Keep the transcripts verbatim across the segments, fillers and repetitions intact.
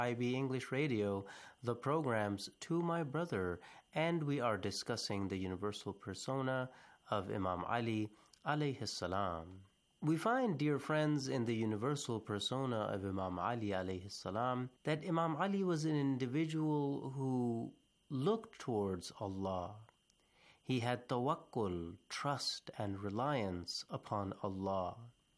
I B English Radio, the programs To My Brother, and we are discussing the universal persona of Imam Ali alayhi salam. We find, dear friends, in the universal persona of Imam Ali alayhi salam that Imam Ali was an individual who looked towards Allah. He had tawakkul, trust and reliance upon Allah.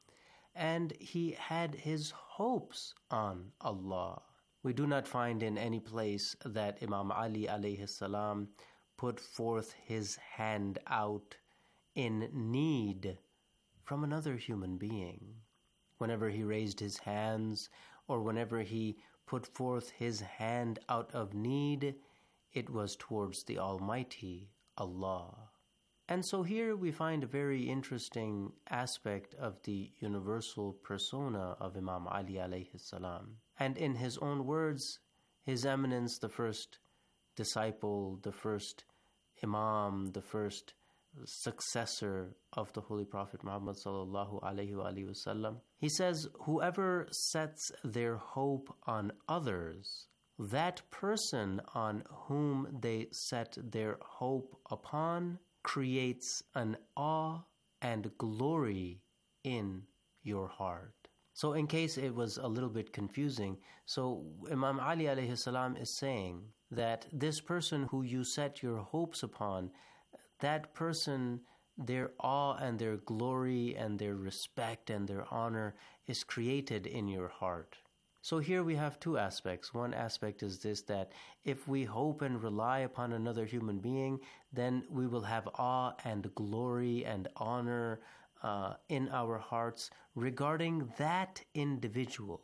And he had his hopes on Allah. We do not find in any place that Imam Ali alayhi salam put forth his hand out in need from another human being. Whenever he raised his hands or whenever he put forth his hand out of need, it was towards the Almighty Allah. And so here we find a very interesting aspect of the universal persona of Imam Ali alayhi salam. And in his own words, His Eminence, the first disciple, the first Imam, the first successor of the Holy Prophet Muhammad sallallahu alayhi wa alihi wasallam, he says, whoever sets their hope on others, that person on whom they set their hope upon creates an awe and glory in your heart. So in case it was a little bit confusing, so Imam Ali alayhi salam is saying that this person who you set your hopes upon, that person, their awe and their glory and their respect and their honor is created in your heart. So here we have two aspects. One aspect is this, that if we hope and rely upon another human being, then we will have awe and glory and honor uh, in our hearts regarding that individual.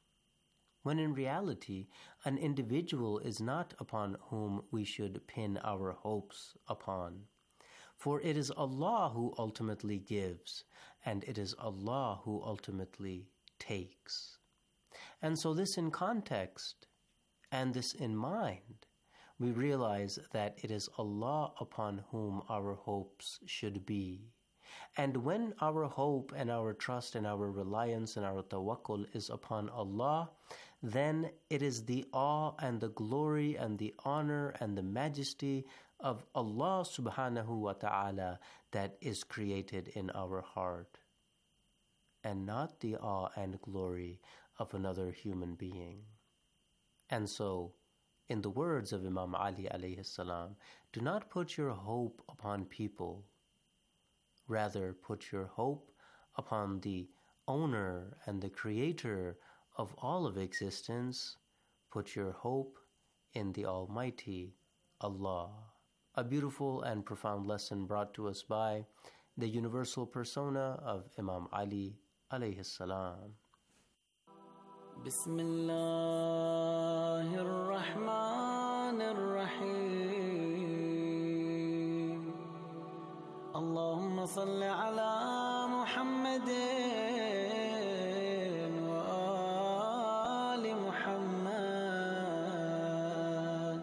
When in reality, an individual is not upon whom we should pin our hopes upon. For it is Allah who ultimately gives, and it is Allah who ultimately takes. And so this in context, and this in mind, we realize that it is Allah upon whom our hopes should be. And when our hope and our trust and our reliance and our tawakkul is upon Allah, then it is the awe and the glory and the honor and the majesty of Allah subhanahu wa ta'ala that is created in our heart, and not the awe and glory of another human being. And so, in the words of Imam Ali alayhi salam, do not put your hope upon people. Rather, put your hope upon the owner and the creator of all of existence. Put your hope in the Almighty Allah. A beautiful and profound lesson brought to us by the universal persona of Imam Ali alayhi salam. بسم الله الرحمن الرحيم اللهم صل على محمد وآل محمد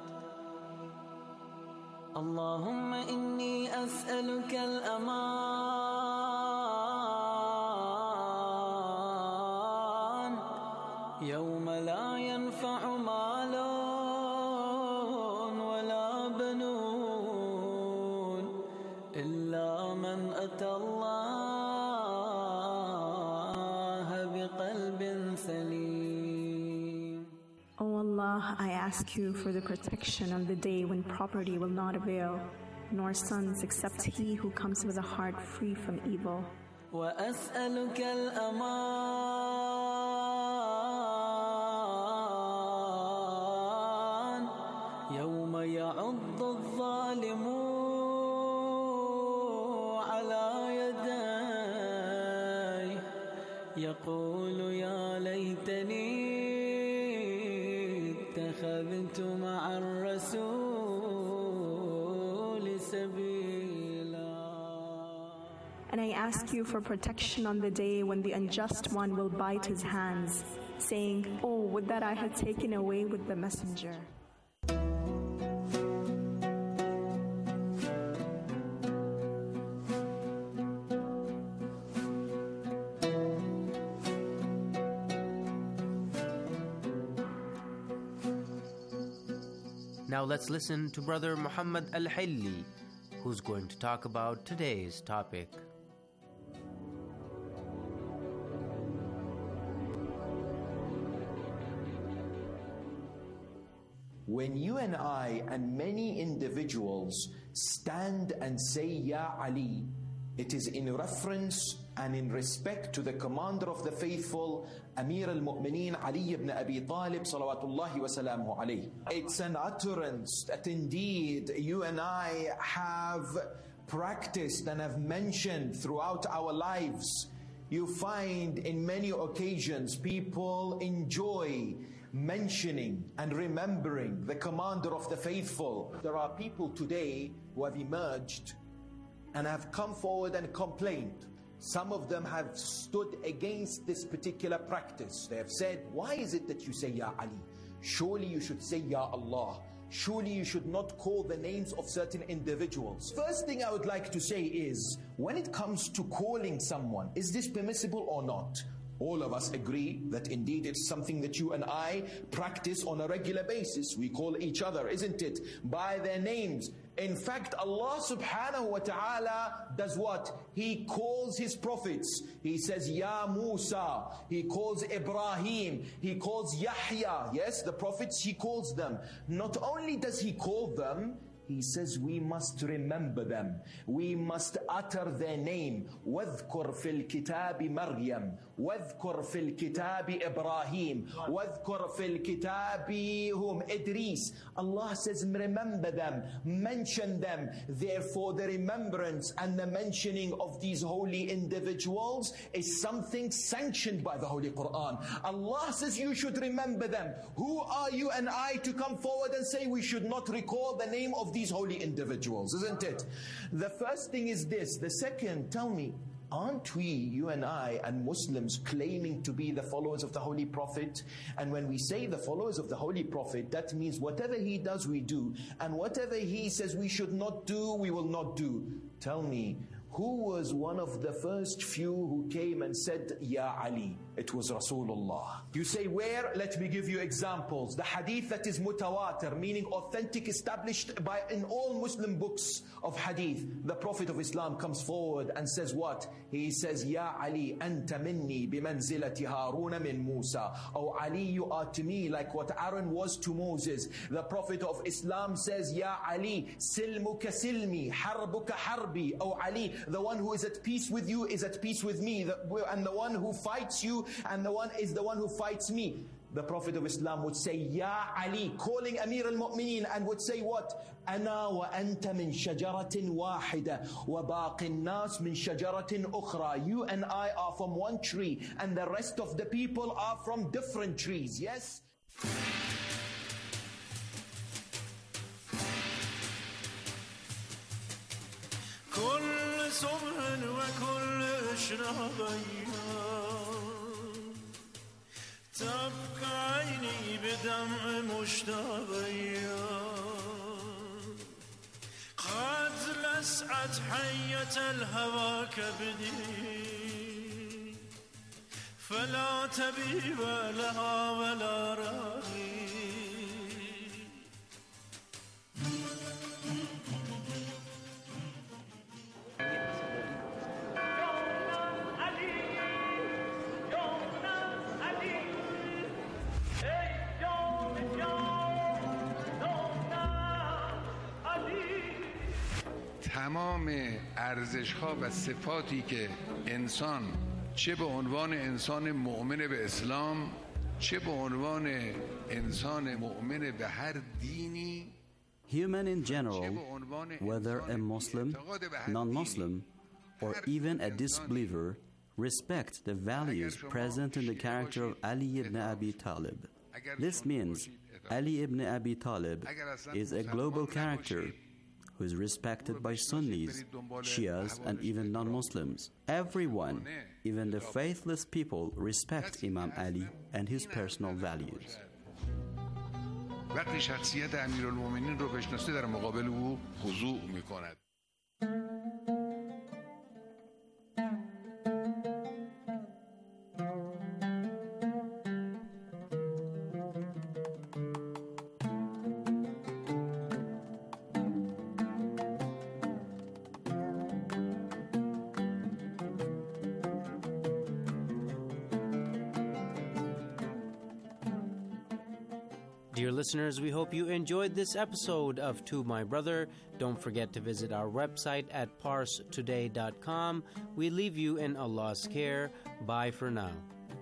اللهم إني أسألك الأمان يوم لا ينفع مال ولا بنون إلا من أتى الله بقلب سليم. O Allah, I ask you for the protection on the day when property will not avail, nor sons except he who comes with a heart free from evil. وأسألك الأمان يوم يعض الظالم على يديه يقول يا ليتني اتخذت مع الرسول سبيلا. And I ask you for protection on the day when the unjust one will bite his hands, saying, "Oh, would that I had taken away with the messenger." Now let's listen to Brother Muhammad Al-Hilli, who's going to talk about today's topic. When you and I and many individuals stand and say Ya Ali, it is in reference and in respect to the commander of the faithful, Amir al-Mu'mineen Ali ibn Abi Talib salawatullahi wa salamuhu alayhi. It's an utterance that indeed you and I have practiced and have mentioned throughout our lives. You find in many occasions people enjoy mentioning and remembering the commander of the faithful. There are people today who have emerged and have come forward and complained. Some of them have stood against this particular practice. They have said, why is it that you say Ya Ali? Surely you should say Ya Allah. Surely you should not call the names of certain individuals. First thing I would like to say is, when it comes to calling someone, is this permissible or not? All of us agree that indeed it's something that you and I practice on a regular basis. We call each other, isn't it, by their names. In fact, Allah subhanahu wa ta'ala does what? He calls His prophets. He says, Ya Musa. He calls Ibrahim. He calls Yahya. Yes, the prophets, He calls them. Not only does He call them, He says we must remember them. We must utter their name. وَاذْكُرْ فِي الْكِتَابِ مَرْيَمْ وَاذْكُرْ فِي الْكِتَابِ إِبْرَاهِيم وَاذْكُرْ فِي الْكِتَابِ هُمْ إِدْرِيس. Allah says remember them, mention them. Therefore the remembrance and the mentioning of these holy individuals is something sanctioned by the Holy Quran. Allah says you should remember them. Who are you and I to come forward and say we should not recall the name of these holy individuals, isn't it? The first thing is this. The second, tell me, aren't we, you and I and Muslims, claiming to be the followers of the Holy Prophet? And when we say the followers of the Holy Prophet, that means whatever he does, we do. And whatever he says we should not do, we will not do. Tell me, who was one of the first few who came and said, Ya Ali? It was Rasulullah. You say where? Let me give you examples. The hadith that is mutawatir, meaning authentic, established by in all Muslim books of hadith. The Prophet of Islam comes forward and says what? He says, Ya Ali, anta minni bimanzilati Haruna min Musa. Oh Ali, you are to me like what Aaron was to Moses. The Prophet of Islam says, Ya Ali, silmuka silmi, harbuka harbi. Oh Ali, the one who is at peace with you is at peace with me. And the one who fights you and the one is the one who fights me. The Prophet of Islam would say, Ya Ali, calling Amir al-Mu'mineen, and would say what? Ana wa anta min shajaratin wahida wa baqi nas min shajaratin ukhra. You and I are from one tree and the rest of the people are from different trees. Yes? كل صبح وكل إشراقية تبقى عيني بدمع مشتاقية قد لسعت حية الهوى كبدي فلا تبيب لها ولا راغي تمام ارزش‌ها و صفاتی که انسان چه به عنوان انسان مؤمن به اسلام چه به عنوان انسان مؤمن به هر دینی Human in general, whether a Muslim, non-Muslim, or even a disbeliever, respect the values present in the character of Ali ibn Abi Talib. This means Ali ibn Abi Talib is a global character who is respected by Sunnis, Shias, and even non-Muslims. Everyone, even the faithless people, respect Imam Ali and his personal values. وقتی شخصیت امیرالمومنین رو بشناسه در مقابل او خضوع میکند. Dear listeners, we hope you enjoyed this episode of To My Brother. Don't forget to visit our website at parse today dot com. We leave you in Allah's care. Bye for now.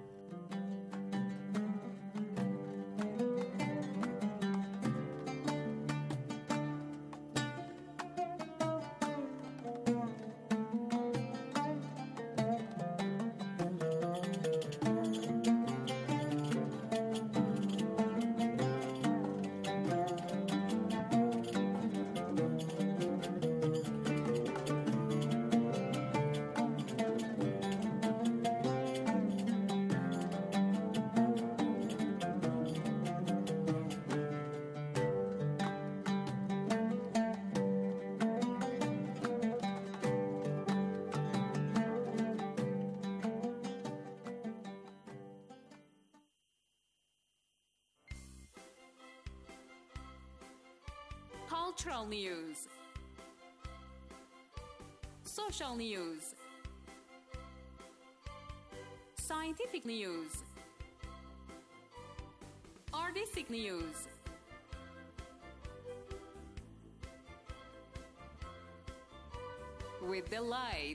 Cultural news, social news, scientific news, artistic news, with delight.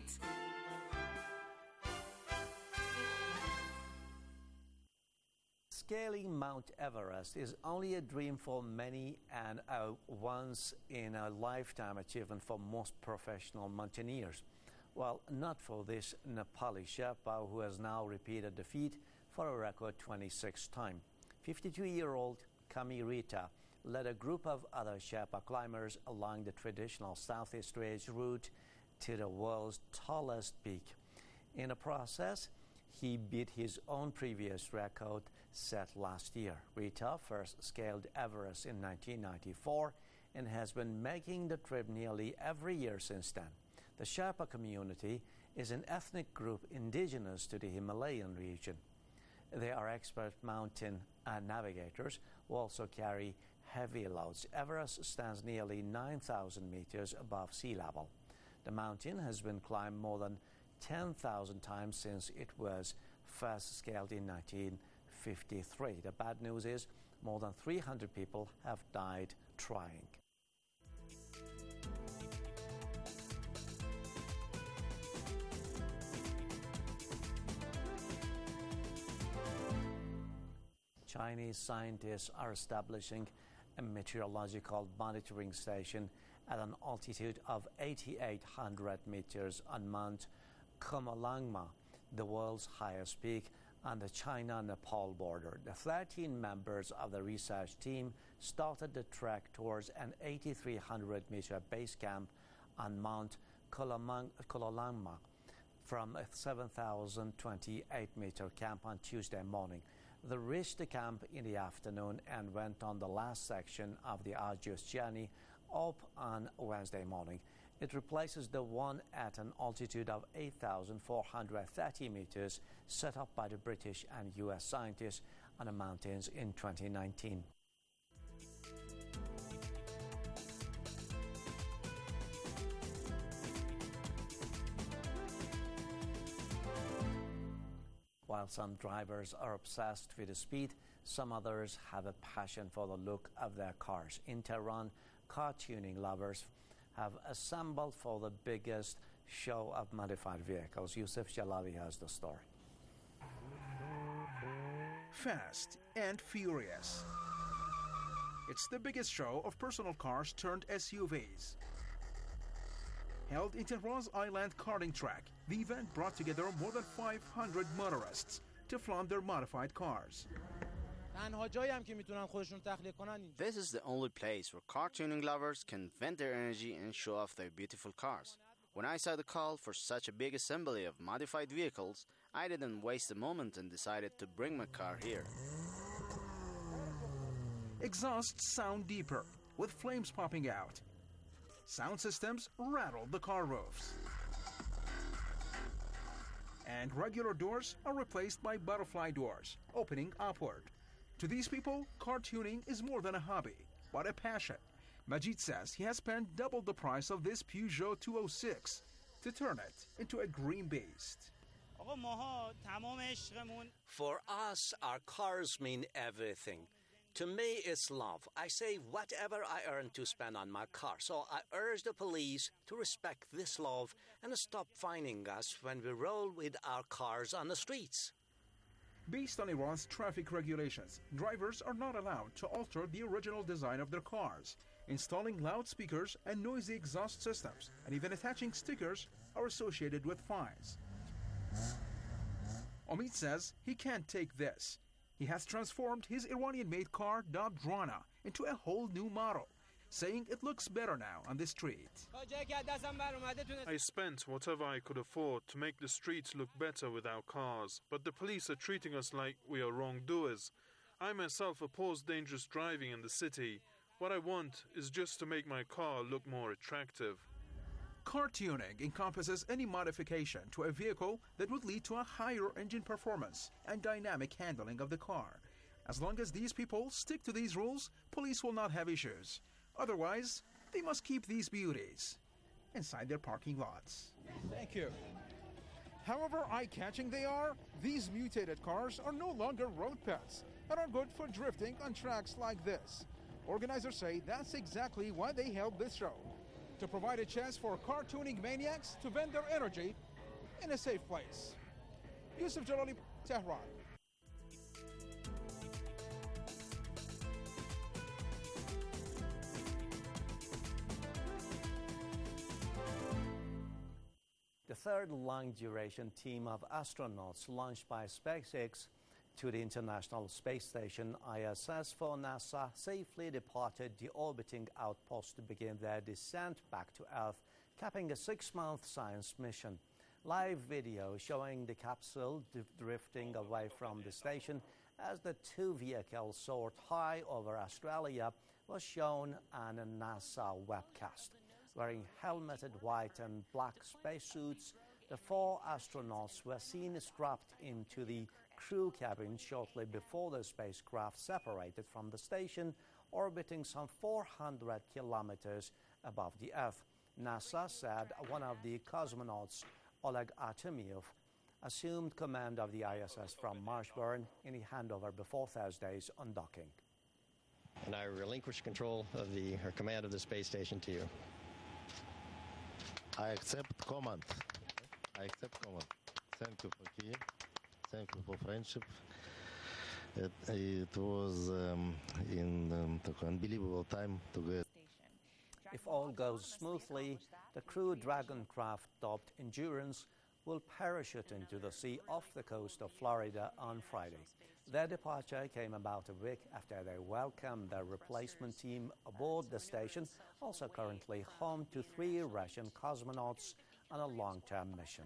Scaling Mount Everest is only a dream for many and a once-in-a-lifetime achievement for most professional mountaineers. Well, not for this Nepali Sherpa who has now repeated the feat for a record twenty-sixth time. fifty-two-year-old Kami Rita led a group of other Sherpa climbers along the traditional Southeast Ridge route to the world's tallest peak. In the process, he beat his own previous record set last year. Rita first scaled Everest in nineteen ninety-four and has been making the trip nearly every year since then. The Sherpa community is an ethnic group indigenous to the Himalayan region. They are expert mountain uh, navigators who also carry heavy loads. Everest stands nearly nine thousand meters above sea level. The mountain has been climbed more than ten thousand times since it was first scaled in nineteen fifty-three. The bad news is more than three hundred people have died trying. Chinese scientists are establishing a meteorological monitoring station at an altitude of eighty-eight hundred meters on Mount Khomolangma, the world's highest peak on the China-Nepal border. The thirteen members of the research team started the trek towards an eighty-three hundred meter base camp on Mount Khomolangma from a seven thousand twenty-eight meter camp on Tuesday morning. They reached the camp in the afternoon and went on the last section of the arduous journey up on Wednesday morning. It replaces the one at an altitude of eight thousand four hundred thirty meters set up by the British and U S scientists on the mountains in twenty nineteen. While some drivers are obsessed with the speed, some others have a passion for the look of their cars. In Tehran, car tuning lovers have assembled for the biggest show of modified vehicles. Yusuf Jalali has the story. Fast and Furious. It's the biggest show of personal cars turned S U Vs. Held in Tehran's Island karting track, the event brought together more than five hundred motorists to flaunt their modified cars. This is the only place where car tuning lovers can vent their energy and show off their beautiful cars. When I saw the call for such a big assembly of modified vehicles, I didn't waste a moment and decided to bring my car here. Exhausts sound deeper, with flames popping out. Sound systems rattle the car roofs. And regular doors are replaced by butterfly doors, opening upward. To these people, car tuning is more than a hobby, but a passion. Majid says he has spent double the price of this Peugeot two oh six to turn it into a green beast. For us, our cars mean everything. To me, it's love. I save whatever I earn to spend on my car, so I urge the police to respect this love and stop fining us when we roll with our cars on the streets. Based on Iran's traffic regulations, drivers are not allowed to alter the original design of their cars. Installing loudspeakers and noisy exhaust systems, and even attaching stickers, are associated with fines. Omid says he can't take this. He has transformed his Iranian-made car, dubbed Rana, into a whole new model, saying it looks better now on the street. I spent whatever I could afford to make the streets look better with our cars, but the police are treating us like we are wrongdoers. I myself oppose dangerous driving in the city. What I want is just to make my car look more attractive. Car tuning encompasses any modification to a vehicle that would lead to a higher engine performance and dynamic handling of the car. As long as these people stick to these rules, police will not have issues. Otherwise, they must keep these beauties inside their parking lots. Thank you. However eye-catching they are, these mutated cars are no longer road pets and are good for drifting on tracks like this. Organizers say that's exactly why they held this show, to provide a chance for car tuning maniacs to vent their energy in a safe place. Yusuf Jalali, Tehran. The third long-duration team of astronauts launched by SpaceX to the International Space Station I S S for NASA safely departed the orbiting outpost to begin their descent back to Earth, capping a six-month science mission. Live video showing the capsule drifting away from the station as the two vehicles soared high over Australia was shown on a NASA webcast. Wearing helmeted white and black spacesuits, the four astronauts were seen strapped into the crew cabin shortly before the spacecraft separated from the station, orbiting some four hundred kilometers above the Earth. NASA said one of the cosmonauts, Oleg Artemyev, assumed command of the I S S from Marshburn in a handover before Thursday's undocking. And I relinquish control of the or command of the space station to you. I accept command. I accept command. Thank you for key. Thank you for friendship. It, it was um, in um, unbelievable time to get. If all goes smoothly, the Crew Dragon craft dubbed Endurance will parachute into the sea off the coast of Florida on Friday. Their departure came about a week after they welcomed their replacement team aboard the station, also currently home to three Russian cosmonauts on a long-term mission.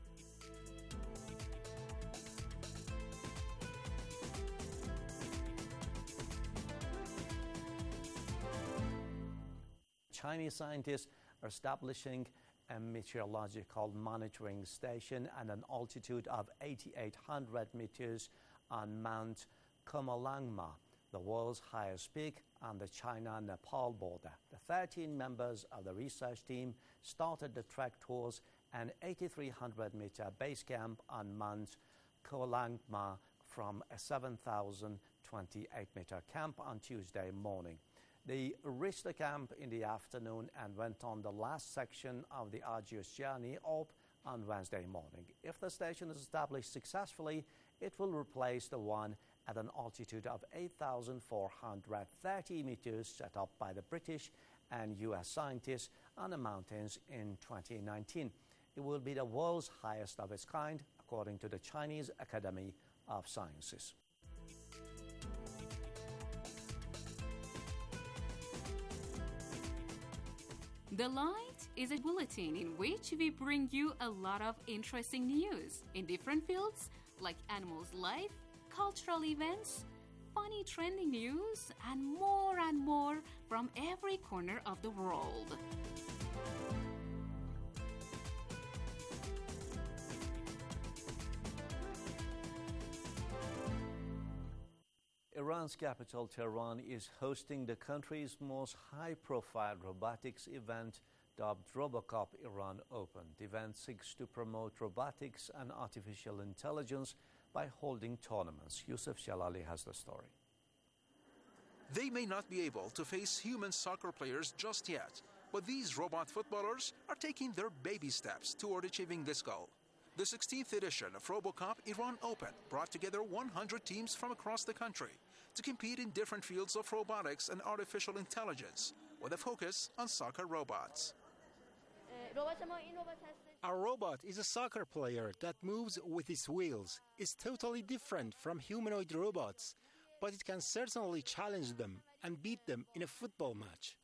Chinese scientists are establishing a meteorological monitoring station at an altitude of eighty-eight hundred meters on Mount Komolangma, the world's highest peak on the China-Nepal border. The thirteen members of the research team started the trek towards an eighty-three hundred meter base camp on Mount Komolangma from a seven thousand twenty-eight meter camp on Tuesday morning. They reached the camp in the afternoon and went on the last section of the arduous journey up on Wednesday morning. If the station is established successfully, it will replace the one at an altitude of eight thousand four hundred thirty meters set up by the British and U S scientists on the mountains in twenty nineteen. It will be the world's highest of its kind, according to the Chinese Academy of Sciences. The Light is a bulletin in which we bring you a lot of interesting news in different fields like animals' life, cultural events, funny trending news, and more and more from every corner of the world. Iran's capital, Tehran, is hosting the country's most high-profile robotics event dubbed RoboCop Iran Open. The event seeks to promote robotics and artificial intelligence by holding tournaments. Yusuf Jalali has the story. They may not be able to face human soccer players just yet, but these robot footballers are taking their baby steps toward achieving this goal. The sixteenth edition of RoboCup Iran Open brought together one hundred teams from across the country to compete in different fields of robotics and artificial intelligence, with a focus on soccer robots. Our robot is a soccer player that moves with its wheels. It's totally different from humanoid robots, but it can certainly challenge them and beat them in a football match.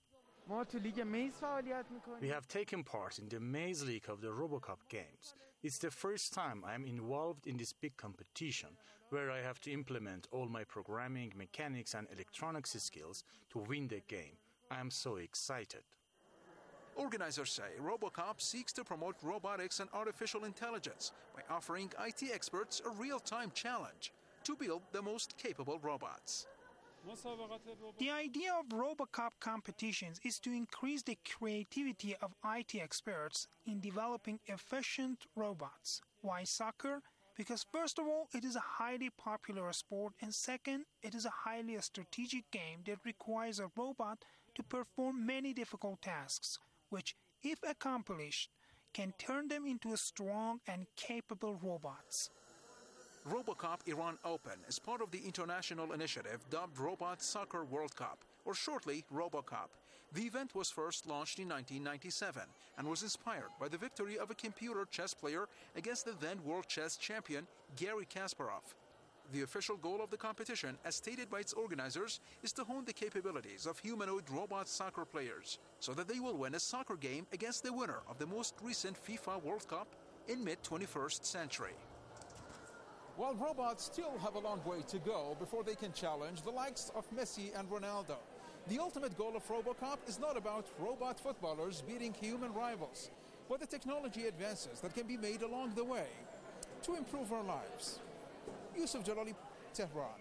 We have taken part in the Maze League of the RoboCup games. It's the first time I am involved in this big competition, where I have to implement all my programming, mechanics, and electronics skills to win the game. I am so excited. Organizers say RoboCup seeks to promote robotics and artificial intelligence by offering I T experts a real-time challenge to build the most capable robots. The idea of RoboCup competitions is to increase the creativity of I T experts in developing efficient robots. Why soccer? Because first of all, it is a highly popular sport, and second, it is a highly strategic game that requires a robot to perform many difficult tasks, which, if accomplished, can turn them into strong and capable robots. RoboCup Iran Open is part of the international initiative dubbed Robot Soccer World Cup, or shortly RoboCup. The event was first launched in nineteen ninety-seven and was inspired by the victory of a computer chess player against the then world chess champion Garry Kasparov. The official goal of the competition, as stated by its organizers, is to hone the capabilities of humanoid robot soccer players so that they will win a soccer game against the winner of the most recent FIFA World Cup in mid twenty-first century. While robots still have a long way to go before they can challenge the likes of Messi and Ronaldo, the ultimate goal of RoboCup is not about robot footballers beating human rivals, but the technology advances that can be made along the way to improve our lives. Yusuf Jalali, Tehran.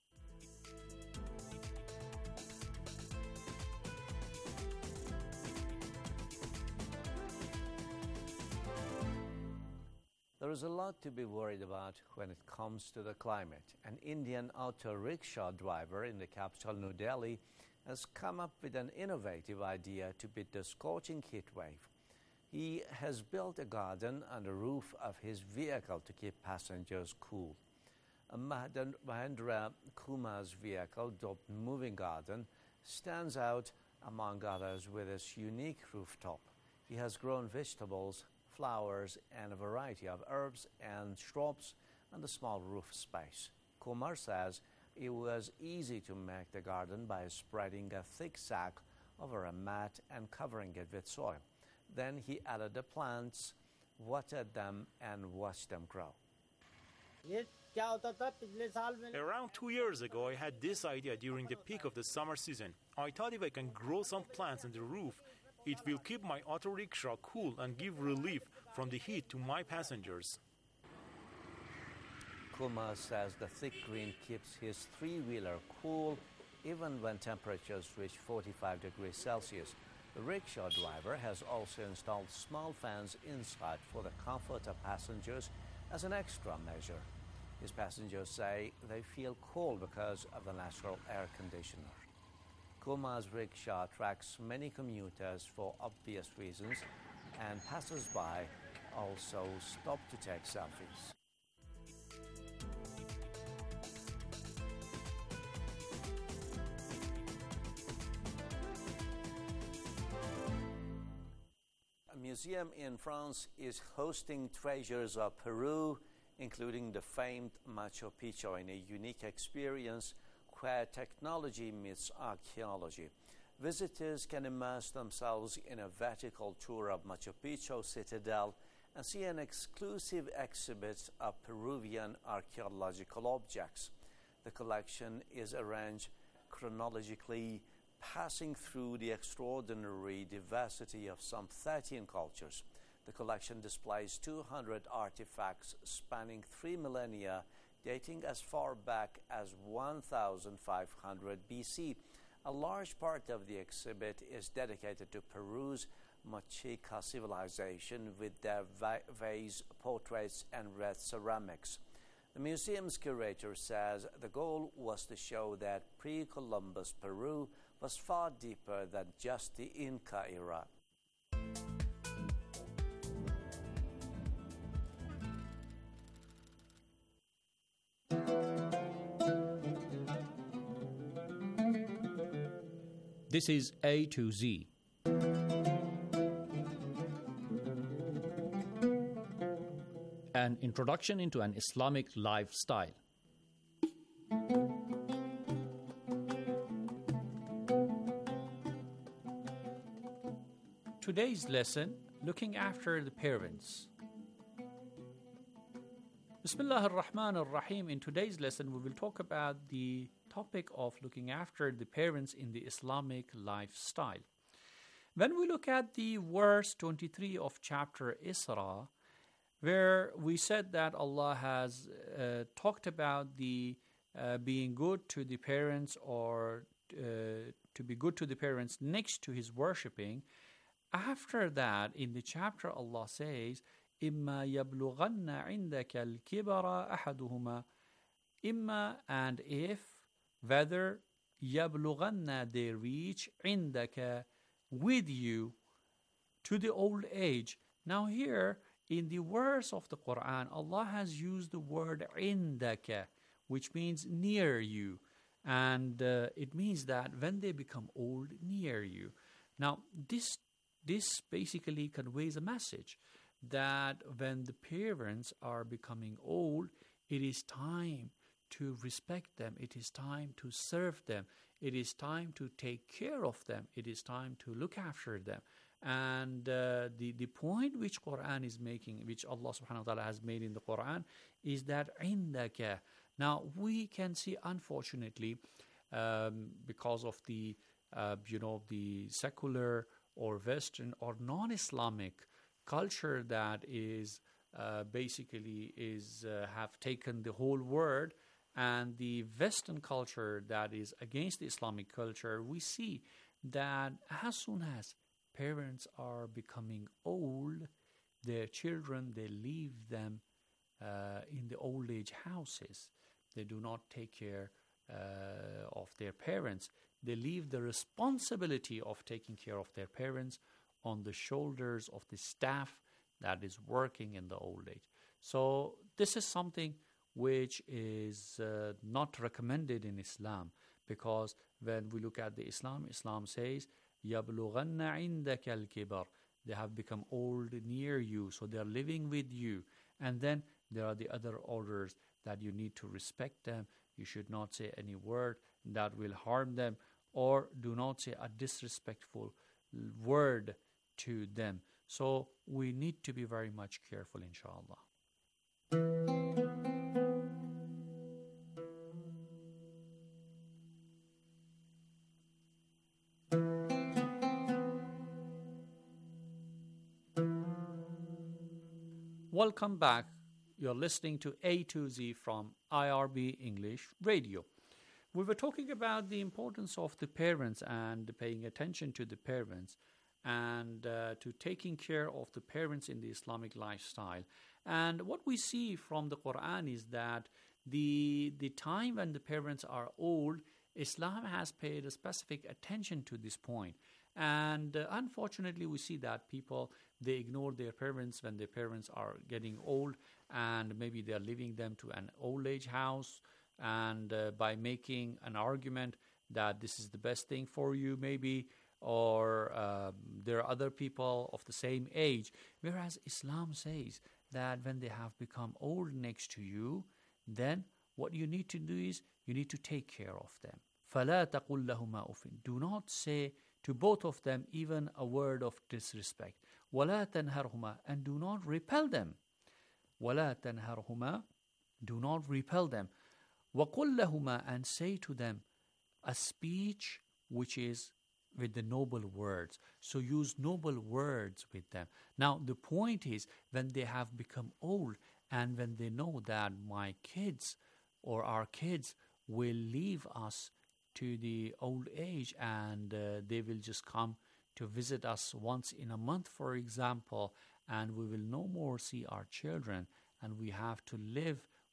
There is a lot to be worried about when it comes to the climate. An Indian auto rickshaw driver in the capital, New Delhi, has come up with an innovative idea to beat the scorching heat wave. He has built a garden on the roof of his vehicle to keep passengers cool. Mahendra Kumar's vehicle, dubbed Moving Garden, stands out among others with its unique rooftop. He has grown vegetables, flowers, and a variety of herbs and shrubs on the small roof space. Kumar says it was easy to make the garden by spreading a thick sack over a mat and covering it with soil. Then he added the plants, watered them, and watched them grow. Around two years ago, I had this idea during the peak of the summer season. I thought if I can grow some plants on the roof, it will keep my auto rickshaw cool and give relief from the heat to my passengers. Kumar says the thick green keeps his three-wheeler cool even when temperatures reach forty-five degrees Celsius. The rickshaw driver has also installed small fans inside for the comfort of passengers as an extra measure. His passengers say they feel cold because of the natural air conditioner. Kumar's rickshaw attracts many commuters for obvious reasons, and passers-by also stop to take selfies. A museum in France is hosting treasures of Peru, including the famed Machu Picchu, in a unique experience where technology meets archaeology. Visitors can immerse themselves in a vertical tour of Machu Picchu Citadel and see an exclusive exhibit of Peruvian archaeological objects. The collection is arranged chronologically, passing through the extraordinary diversity of some thirteen cultures. The collection displays two hundred artifacts spanning three millennia, dating as far back as one thousand five hundred B C. A large part of the exhibit is dedicated to Peru's Mexica civilization with their va- vase, portraits, and red ceramics. The museum's curator says the goal was to show that pre-Columbus Peru was far deeper than just the Inca era. This is A to Z. An introduction into an Islamic lifestyle. Today's lesson, looking after the parents. Bismillah ar-Rahman ar-Rahim. In today's lesson, we will talk about the topic of looking after the parents in the Islamic lifestyle. When we look at the verse twenty-three of chapter Isra, where we said that Allah has uh, talked about the uh, being good to the parents, or uh, to be good to the parents next to his worshipping. After that, in the chapter, Allah says, إِمَّا يَبْلُغَنَّ عِنْدَكَ الْكِبَرَ أَحَدُهُمَا. Imma, and if, whether, يَبْلُغَنَّ, they reach, عِنْدَكَ, with you, to the old age. Now here, in the verse of the Quran, Allah has used the word عِنْدَكَ, which means near you. And uh, it means that when they become old, near you. Now, this, this basically conveys a message that when the parents are becoming old, it is time to respect them. It is time to serve them. It is time to take care of them. It is time to look after them. And uh, the, the point which Quran is making, which Allah subhanahu wa ta'ala has made in the Quran, is that عِنْدَكَ. Now, we can see, unfortunately, um, because of the, uh, you know, the secular or Western or non-Islamic culture that is uh, basically is uh, have taken the whole world, and the Western culture that is against the Islamic culture, we see that as soon as parents are becoming old, their children, they leave them uh, in the old age houses. They do not take care uh, of their parents. They leave the responsibility of taking care of their parents on the shoulders of the staff that is working in the old age. So this is something which is uh, not recommended in Islam, because when we look at the Islam, Islam says, يَبْلُغَنَّ عِنْدَكَ الْكِبَرِ. They have become old near you, so they are living with you. And then there are the other orders that you need to respect them. You should not say any word that will harm them, or do not say a disrespectful word to them. So we need to be very much careful, inshallah. Welcome back. You're listening to A to Z from I R B English Radio. We were talking about the importance of the parents and paying attention to the parents, and uh, to taking care of the parents in the Islamic lifestyle. And what we see from the Quran is that the the time when the parents are old, Islam has paid a specific attention to this point. And uh, unfortunately, we see that people, they ignore their parents when their parents are getting old, and maybe they are leaving them to an old age house, and uh, by making an argument that this is the best thing for you, maybe, or um, there are other people of the same age. Whereas Islam says that when they have become old next to you, then what you need to do is you need to take care of them. فَلَا تَقُلْ لَهُمَا أُفٍ. Do not say to both of them even a word of disrespect. وَلَا تَنْهَرْهُمَا. And do not repel them. وَلَا تَنْهَرْهُمَا. Do not repel them. وَقُلْ لَهُمَا. And say to them a speech which is with the noble words. So use noble words with them. Now the point is, when they have become old, and when they know that my kids or our kids will leave us to the old age, and uh, they will just come to visit us once in a month, for example, and we will no more see our children, and we have to live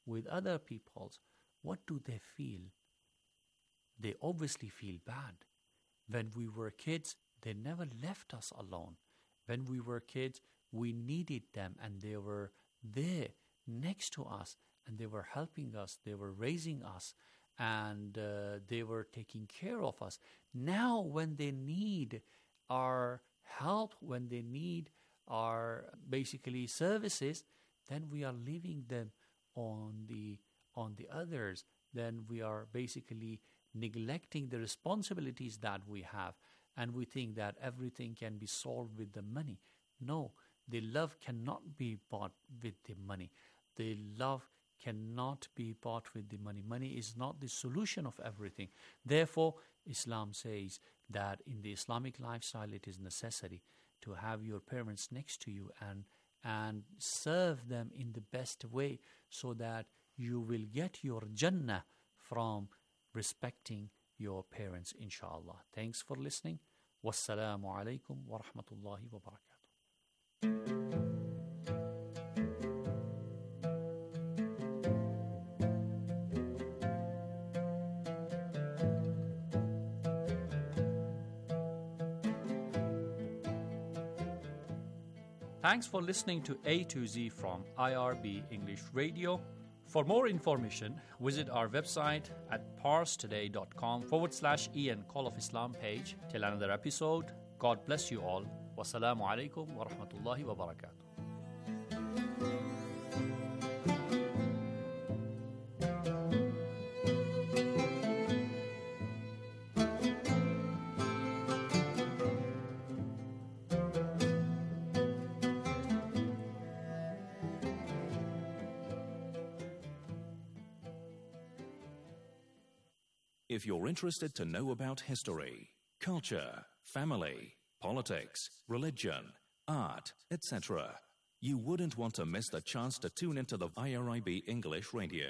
with other peoples, what do they feel? They obviously feel bad. When we were kids, they never left us alone. When we were kids, we needed them and they were there next to us and they were helping us, they were raising us, and uh, they were taking care of us. Now when they need our help, when they need our basically services, then we are leaving them on the on the others. Then we are basically neglecting the responsibilities that we have, and we think that everything can be solved with the money. No, the love cannot be bought with the money. The love cannot be bought with the money. Money is not the solution of everything. Therefore, Islam says that in the Islamic lifestyle, it is necessary to have your parents next to you and and serve them in the best way, so that you will get your Jannah from respecting your parents, inshallah. Thanks for listening. Wassalamu alaikum wa rahmatullahi wa barakatuh. Thanks for listening to A to Z from I R B English Radio. For more information, visit our website at parstoday.com forward slash Ian Call of Islam page. Till another episode, God bless you all. Wassalamu alaikum wa rahmatullahi wa barakatuh. If you're interested to know about history, culture, family, politics, religion, art, et cetera, you wouldn't want to miss the chance to tune into the I R I B English Radio.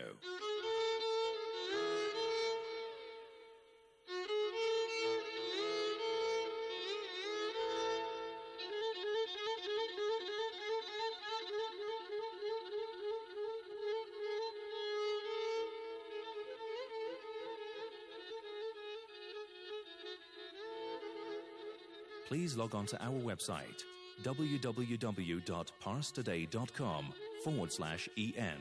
Please log on to our website, www.parstoday.com forward slash EN.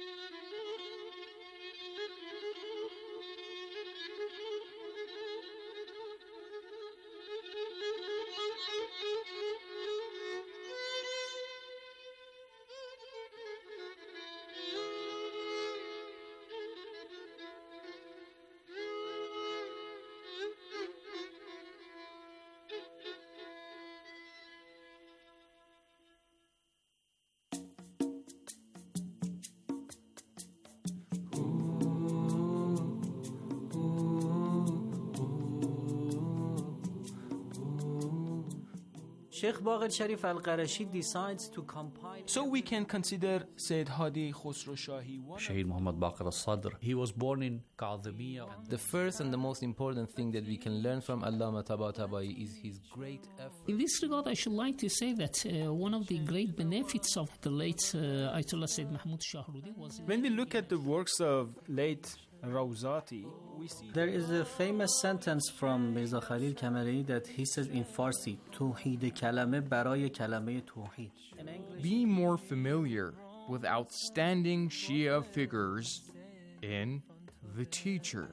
Sheikh Baqir Sharif Al-Qarashi decides to compile. So we can consider Sayyid Hadi Khosrow Shahi. Shaheed Muhammad Baqir al-Sadr. He was born in Kadhimiya. The first and the most important thing that we can learn from Allama Tabatabai is his great effort. In this regard, I should like to say that uh, one of the great benefits of the late uh, Ayatollah Sayyid Mahmoud Shahrudi was... When we look at the works of late Rawzati, we see... There is a famous sentence from Mirza Khalil Kamari that he says in Farsi, Tawheed kalame baraye kalame tawheed. Be more familiar with outstanding Shia figures in The Teacher.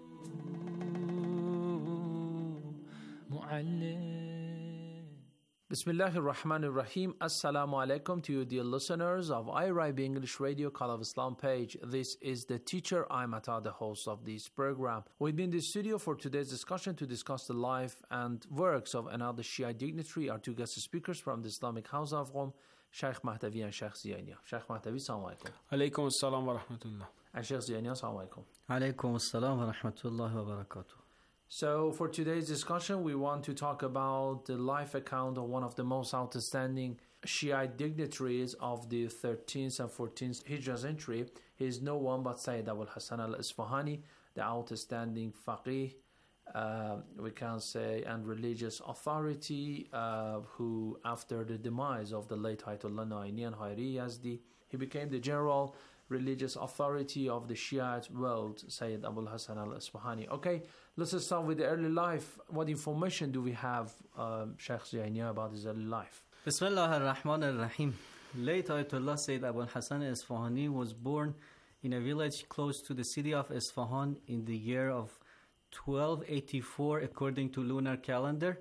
Bismillahir Rahmanir Rahim. Assalamu alaikum to you, dear listeners of I R I B English Radio Call of Islam page. This is The Teacher. I'm Ata, the host of this program. We've been in the studio for today's discussion to discuss the life and works of another Shia dignitary. Our two guest speakers from the Islamic House of Qom, Sheikh Mahdavi and Sheikh Ziyania. Sheikh Mahdavi, assalamu alaikum. Alaikum assalam wa rahmatullah. And Sheikh Ziyania, assalamu alaikum. Alaikum assalam wa rahmatullahi wa barakatuh. So for today's discussion, we want to talk about the life account of one of the most outstanding Shiite dignitaries of the thirteenth and fourteenth Hijra century. He is no one but Sayyid Abul Hasan al-Isfahani, the outstanding faqih, uh, we can say, and religious authority, uh, who after the demise of the late Ayatollah Naini and Hayri Yazdi, he became the general religious authority of the Shiite world, Sayyid Abul Hasan al-Isfahani. Okay, let's start with the early life. What information do we have, um, Sheikh Ziya, about his early life? Bismillah ar-Rahman ar-Rahim. Late Ayatollah Sayyid Abul Hasan al-Isfahani was born in a village close to the city of Isfahan in the year of twelve eighty-four according to lunar calendar.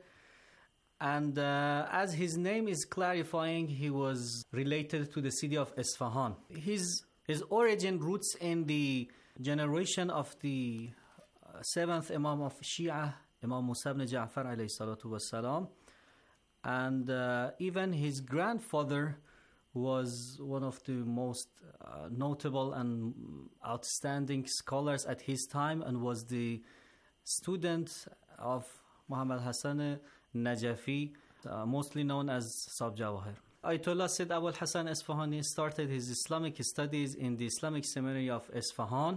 And uh, as his name is clarifying, he was related to the city of Isfahan. His, his origin roots in the generation of the uh, seventh Imam of Shia, Imam Musa ibn Ja'far alayhi salatu wassalam. And uh, even his grandfather was one of the most uh, notable and outstanding scholars at his time and was the student of Muhammad Hassan Najafi, uh, mostly known as Sab Jawahir. Ayatollah Sayyid Abul Hasan Isfahani started his Islamic studies in the Islamic Seminary of Isfahan,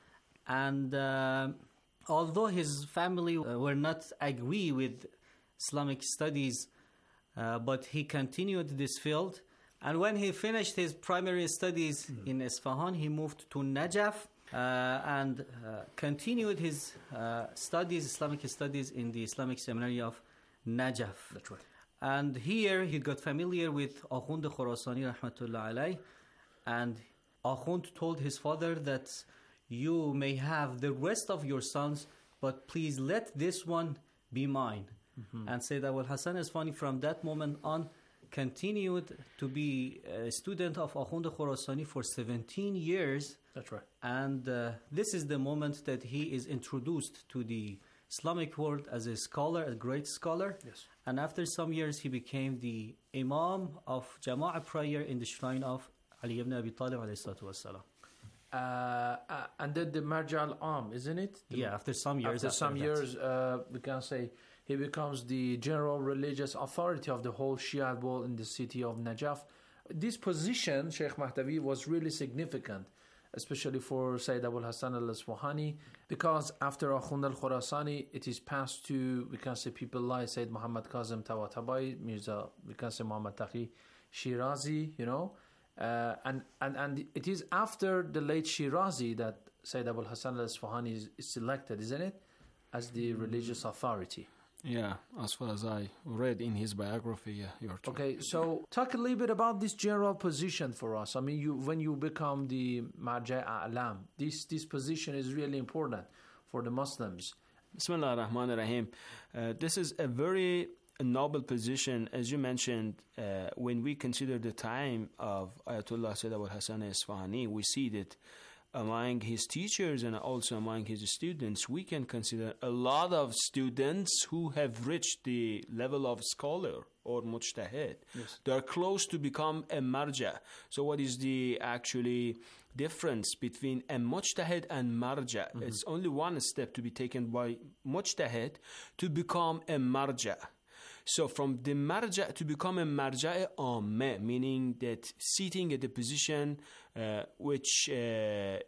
and uh, although his family uh, were not agree with Islamic studies, uh, but he continued this field. And when he finished his primary studies mm-hmm. in Isfahan, he moved to Najaf uh, and uh, continued his uh, studies, Islamic studies, in the Islamic Seminary of Najaf. That's right. And here he got familiar with Akhund Khurasani rahmatullah alayh, and Akhund told his father that you may have the rest of your sons, but please let this one be mine. Mm-hmm. And Sayyid Abul Hasan Isfahani from that moment on continued to be a student of Akhund Khurasani for seventeen years. That's right. And uh, this is the moment that he is introduced to the Islamic world as a scholar, a great scholar. Yes. And after some years, he became the Imam of Jama'ah prayer in the shrine of Ali ibn Abi Talib alayhi salatu wassalam. Uh, uh, and then the Marja al-Am, isn't it? The yeah, after some years. After, after some that. years, uh, we can say he becomes the general religious authority of the whole Shia world in the city of Najaf. This position, Sheikh Mahdavi, was really significant, especially for Sayyid Abul Hasan al-Isfahani, because after Akhund al-Khurasani, it is passed to, we can say, people like Sayyid Muhammad Kazim Tawatabai, Mirza, we can say Muhammad Taqi Shirazi, you know, uh, and, and, and it is after the late Shirazi that Sayyid Abul Hasan al-Isfahani is, is selected, isn't it, as the religious authority. Yeah, as far as I read in his biography, yeah, you're true. Okay, so talk a little bit about this general position for us. I mean, you when you become the Marja' A'lam, this this position is really important for the Muslims. Bismillah ar-Rahman ar-Rahim. Uh, this is a very noble position, as you mentioned. Uh, when we consider the time of Ayatollah Sayyid Abul Hasan Isfahani, we see that among his teachers and also among his students, we can consider a lot of students who have reached the level of scholar or mujtahid. Yes. They are close to become a marja. So what is the actually difference between a mujtahid and marja? Mm-hmm. It's only one step to be taken by mujtahid to become a marja. So from the marja to become a marja ammeh, meaning that sitting at the position uh, which uh,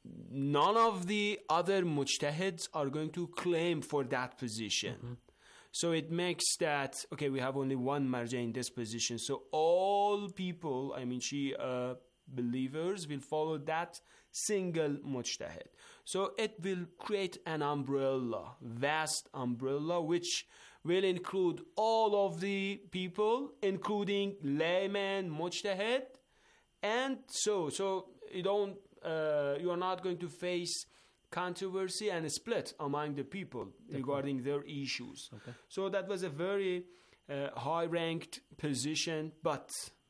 none of the other mujtahids are going to claim for that position. Mm-hmm. So it makes that, okay, we have only one marja in this position. So all people, I mean, Shia believers will follow that single mujtahid. So it will create an umbrella, vast umbrella, which will include all of the people, including layman, mujtahid, and so so you don't uh, you are not going to face controversy and a split among the people regarding their issues. Okay. So that was a very uh, high-ranked position, but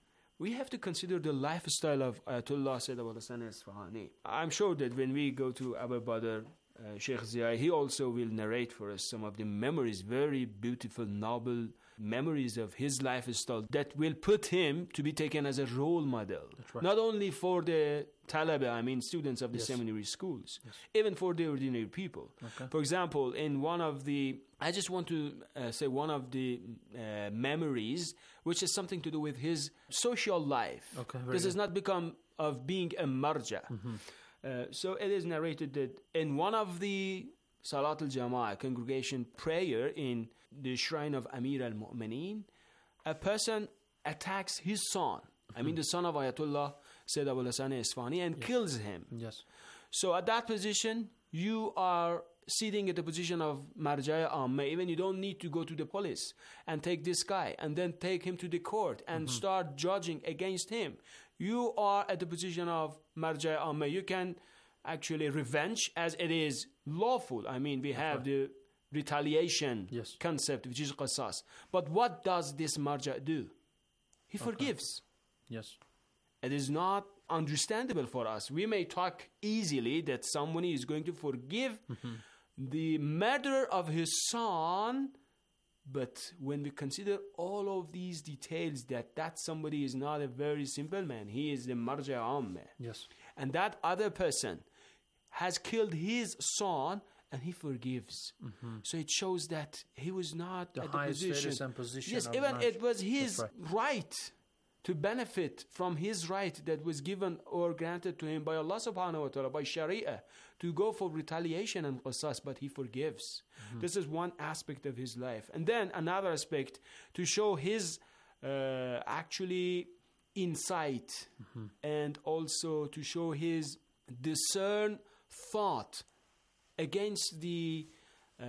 we have to consider the lifestyle of Ayatollah Sayyid Abul Hasan Isfahani. I'm sure that when we go to Abu Badr, Uh, Sheikh Ziya, he also will narrate for us some of the memories, very beautiful, noble memories of his lifestyle that will put him to be taken as a role model. That's right. Not only for the talaba, I mean students of the Yes. seminary schools, Yes. even for the ordinary people. Okay. For example, in one of the, I just want to uh, say one of the uh, memories, which has something to do with his social life. Okay, very this good. has not become of being a marja. Mm-hmm. Uh, so it is narrated that in one of the Salat al-Jama'ah congregation prayer in the shrine of Amir al-Mu'mineen, a person attacks his son. I mean the son of Ayatollah Sayyid Abu Hassan Isfahani and yes. kills him. Yes. So at that position, you are sitting at the position of marjaya amma. Even you don't need to go to the police and take this guy and then take him to the court and mm-hmm. start judging against him. You are at the position of marjaya amma. You can actually revenge as it is lawful. I mean, we That's have right. the retaliation yes. concept, which is qasas. But what does this marja do? He okay. forgives. Yes. It is not understandable for us. We may talk easily that someone is going to forgive mm-hmm. the murder of his son, but when we consider all of these details, that that somebody is not a very simple man. He is the marja amma. Yes. And that other person has killed his son, and he forgives. Mm-hmm. So it shows that he was not the at the position. And position yes, even marriage. It was his right. right to benefit from his right that was given or granted to him by Allah subhanahu wa ta'ala, by Sharia, to go for retaliation and qasas, but he forgives. Mm-hmm. This is one aspect of his life. And then another aspect to show his uh, actually insight mm-hmm. and also to show his discern thought against the uh,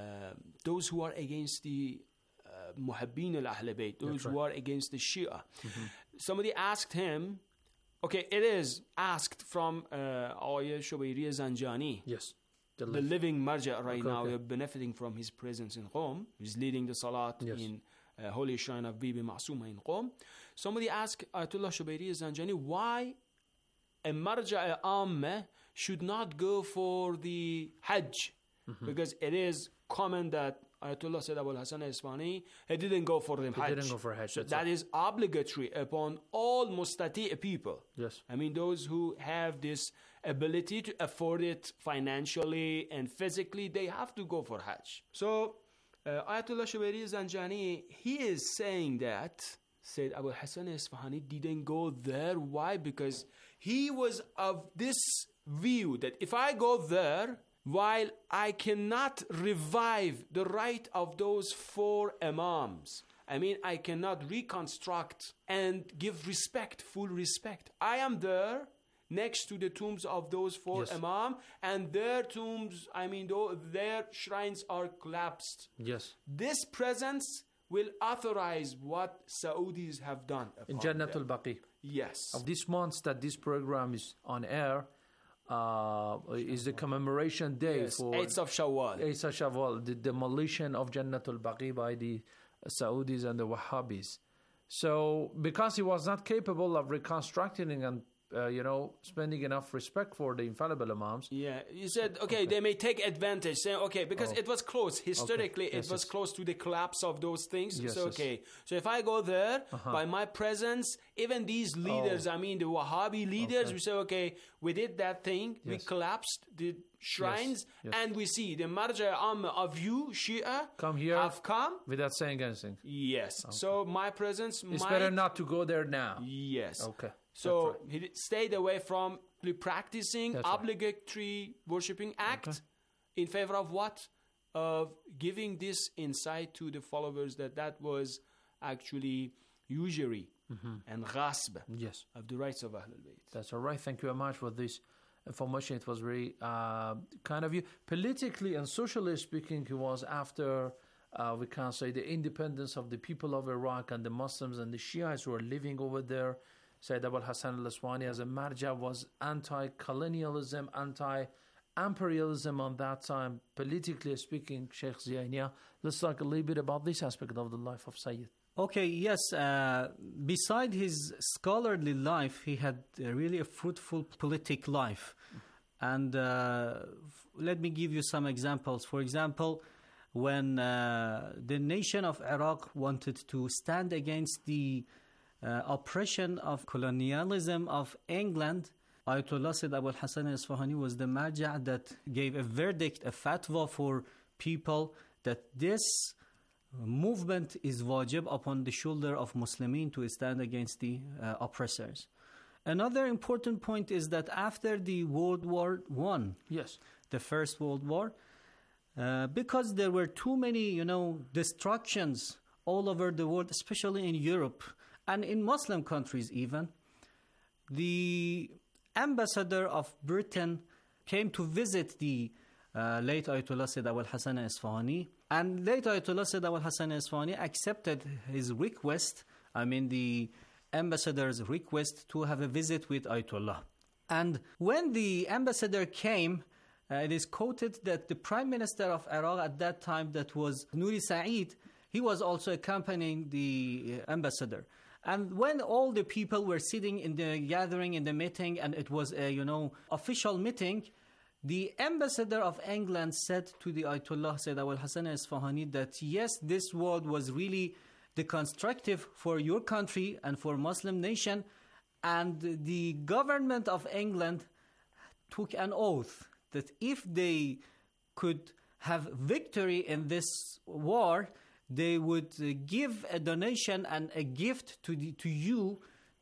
those who are against the Muhabbin al-Ahl Bayt, those right. who are against the Shia. Mm-hmm. Somebody asked him, okay, it is asked from Ayah Shubayriya Zanjani. Yes. The, the living marja right okay, now, okay. we are benefiting from his presence in Qom. He's leading the salat yes. in uh, Holy Shrine of Bibi Ma'suma in Qom. Somebody asked Ayatollah Shubayriya Zanjani why a marja amma should not go for the Hajj. Mm-hmm. Because it is common that Ayatollah Sayyid Abu Hassan Isfahani, he didn't go for the he Hajj. He didn't go for Hajj. So that it. is obligatory upon all mustati' people. Yes. I mean, those who have this ability to afford it financially and physically, they have to go for Hajj. So, uh, Ayatollah Shubayriya Zanjani, he is saying that Sayyid Abu Hassan Isfahani didn't go there. Why? Because he was of this view that if I go there, while I cannot revive the right of those four imams, I mean, I cannot reconstruct and give respect, full respect. I am there next to the tombs of those four yes. imam, and their tombs, I mean, their shrines are collapsed. Yes. This presence will authorize what Saudis have done. In Jannatul Baqi. Yes. Of this month that this program is on air, Uh, is the commemoration day yes, for eighth of Shawwal. eighth of Shawwal, the demolition of Jannatul Baqi by the Saudis and the Wahhabis. So, because he was not capable of reconstructing and uh, you know, spending enough respect for the infallible imams. Yeah, you said, okay, okay. they may take advantage, saying, okay, because oh. it was close. Historically, okay. yes, it was yes. close to the collapse of those things. Yes, so, yes. okay, so if I go there, uh-huh. by my presence, even these leaders, oh. I mean, the Wahhabi leaders, okay. we say, okay, we did that thing, yes. we collapsed the shrines, yes. Yes. and we see the marja amma of you, Shia, come here have come. Without saying anything. Yes. Okay. So, my presence It's might, better not to go there now. Yes. Okay. So right. he stayed away from practicing That's obligatory right. worshipping act okay. in favor of what? Of giving this insight to the followers that that was actually usury mm-hmm. and ghasb yes. of the rights of Ahlul Bayt. That's all right. Thank you very much for this information. It was very uh, kind of you. Politically and socially speaking, it was after, uh, we can say, the independence of the people of Iraq and the Muslims and the Shiites who are living over there. Sayyid Abu Hassan al-Isfahani as a marja was anti-colonialism, anti-imperialism on that time. Politically speaking, Sheikh Ziyania, let's talk a little bit about this aspect of the life of Sayyid. Okay, yes. Uh, beside his scholarly life, he had uh, really a fruitful politic life. And uh, f- let me give you some examples. For example, when uh, the nation of Iraq wanted to stand against the Uh, oppression of colonialism of England, Ayatollah Sayyid Abu Hassan al-Isfahani was the marja that gave a verdict, a fatwa for people that this movement is wajib upon the shoulder of Muslimin to stand against the uh, oppressors. Another important point is that after the World War One, yes, the First World War, uh, because there were too many, you know, destructions all over the world, especially in Europe, and in Muslim countries even, the ambassador of Britain came to visit the uh, late Ayatollah Sayyid Abul Hasan Isfahani, and late Ayatollah Sayyid Abul Hasan Isfahani accepted his request, I mean the ambassador's request to have a visit with Ayatollah. And when the ambassador came, uh, it is quoted that the Prime Minister of Iraq at that time, that was Nouri Saeed, he was also accompanying the ambassador. And when all the people were sitting in the gathering, in the meeting, and it was a, you know, official meeting, the ambassador of England said to the Ayatollah Sayyid Abul Hasan Isfahani that yes, this word was really the constructive for your country and for Muslim nation, and the government of England took an oath that if they could have victory in this war, they would uh, give a donation and a gift to the, to you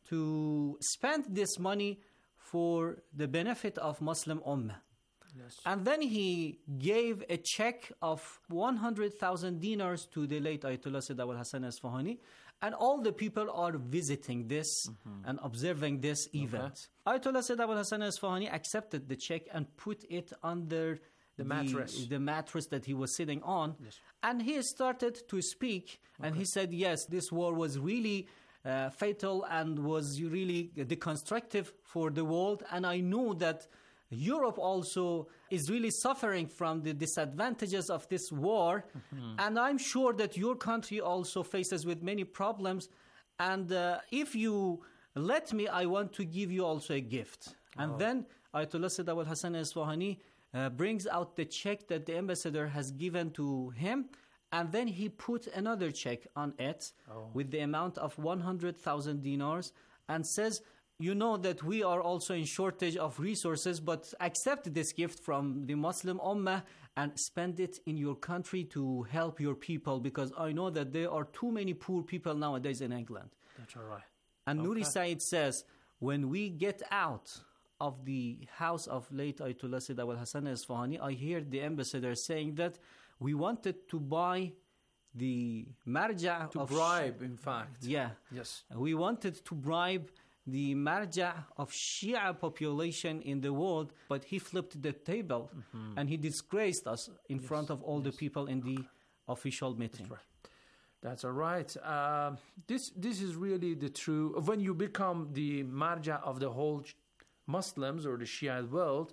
to spend this money for the benefit of Muslim Ummah. Yes. And then he gave a check of one hundred thousand dinars to the late Ayatollah Sayyid Abul Hasan Isfahani, and all the people are visiting this mm-hmm. and observing this event. Okay. Ayatollah Sayyid Abul Hasan Isfahani accepted the check and put it under the, the mattress the mattress that he was sitting on. Yes. And he started to speak, and okay. he said, yes, this war was really uh, fatal and was really deconstructive for the world, and I know that Europe also is really suffering from the disadvantages of this war, mm-hmm. and I'm sure that your country also faces with many problems, and uh, if you let me, I want to give you also a gift. Oh. And then Ayatollah Sayyid Abul Hasan Isfahani uh, brings out the check that the ambassador has given to him, and then he put another check on it oh. with the amount of one hundred thousand dinars and says, you know that we are also in shortage of resources, but accept this gift from the Muslim Ummah and spend it in your country to help your people, because I know that there are too many poor people nowadays in England. That's all right. And okay. Nouri Saeed says, when we get out of the house of late Ayatollah Sayyid Abul Hasan Isfahani, I hear the ambassador saying that we wanted to buy the marja to of... To bribe, in fact. Yeah. Yes. We wanted to bribe the marja of Shia population in the world, but he flipped the table mm-hmm. and he disgraced us in yes. front of all yes. the people in the official meeting. That's right. That's all right. Uh, this this is really the true. When you become the marja of the whole Muslims or the Shia world,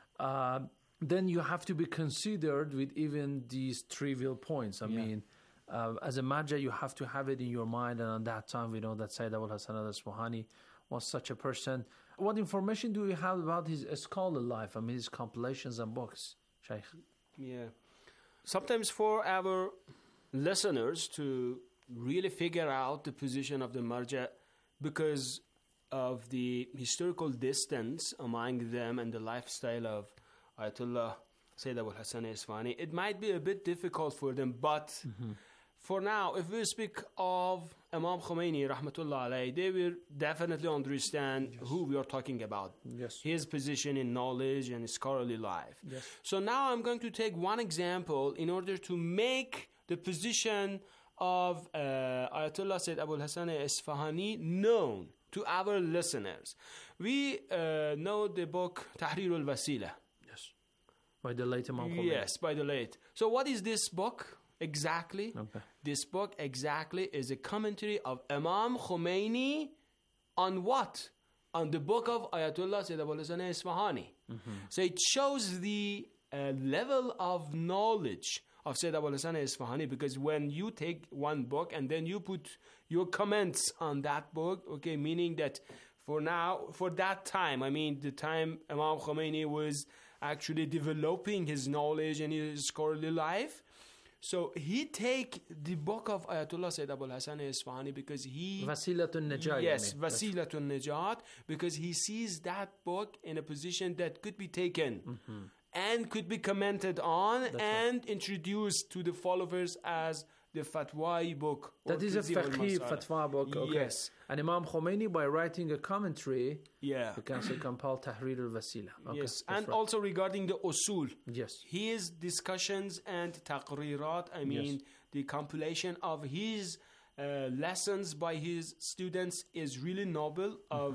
uh, then you have to be considered with even these trivial points. I yeah. mean, uh, as a marja, you have to have it in your mind. And at that time, we know that Sayyid Abul Hasan al-Isfahani was such a person. What information do we have about his scholar life? I mean, his compilations and books, Shaykh. Yeah. Sometimes for our listeners to really figure out the position of the marja, because of the historical distance among them and the lifestyle of Ayatollah Sayyid Abul Hasan Isfahani, it might be a bit difficult for them, but mm-hmm. for now, if we speak of Imam Khomeini, rahmatullah alayhi, they will definitely understand yes. who we are talking about. Yes. His position in knowledge and scholarly life. Yes. So now I'm going to take one example in order to make the position of uh, Ayatollah Sayyid Abul Hasan Isfahani known to our listeners. We uh, know the book Tahrir al-Wasila. Yes. By the late Imam Khomeini. Yes, by the late. So what is this book? Exactly. Okay. This book exactly is a commentary of Imam Khomeini on what? On the book of Ayatollah Sayyid Abul Hasan Isfahani. Mm-hmm. So it shows the uh, level of knowledge of Sayyid Abul Hasan Isfahani, because when you take one book and then you put your comments on that book, okay, meaning that for now, for that time, I mean the time Imam Khomeini was actually developing his knowledge and his scholarly life, so he take the book of Ayatollah Sayyid Abul Hasan Isfahani because he... Wasilatun Najat. Yes, Wasilatun Najat, because he sees that book in a position that could be taken mm-hmm. and could be commented on That's and right. introduced to the followers as the Fatwa book. That is a Fiqh Fatwa book. Okay. Yes. And Imam Khomeini, by writing a commentary, yeah. you can say compile Tahrir al-Wasila. Okay. Yes, and right. also regarding the usul. Yes. His discussions and taqrirat, I mean, yes. the compilation of his uh, lessons by his students is really noble of